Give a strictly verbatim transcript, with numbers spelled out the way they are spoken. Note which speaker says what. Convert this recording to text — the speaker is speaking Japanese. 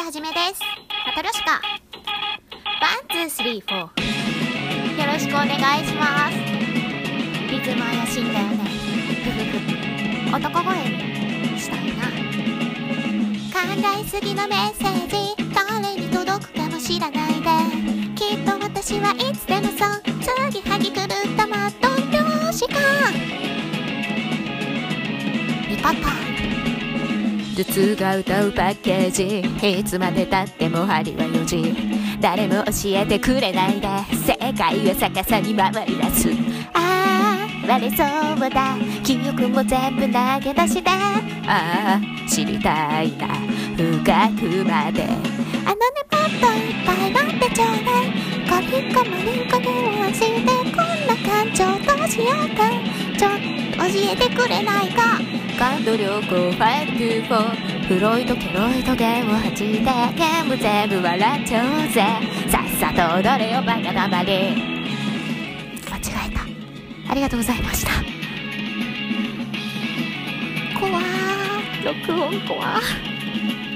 Speaker 1: はじめです。マトリョシカ。ワン、ツー、スリー、フォー。よろしくお願いします。リズム怪しいんだよね。ふふふ。男声にしたいな。考えすぎのメッセージ、誰に届くかも知らないで。きっと私はいつでもそう。次はぎ狂ったマトリョシカ。リパパ。
Speaker 2: 頭痛が歌うパッケージ、いつまでたっても針はよじ。誰も教えてくれないで世界は逆さに回り出す。ああ割れそうだ、記憶も全部投げ出して。ああ知りたいな深くまで。
Speaker 1: あのねもっといっぱい飲んでちょうだい。コリコマリンコ電話してこんな感情どうしようか。ちょっと教えてくれないか。
Speaker 2: 感度良好ファイブきゅうフォー、フロイトケロイト弦を弾いてゲーム全部笑っちゃおうぜ。さっさと踊れよバカたまり。
Speaker 1: 間違えた。ありがとうございました。怖ー、録音怖ー。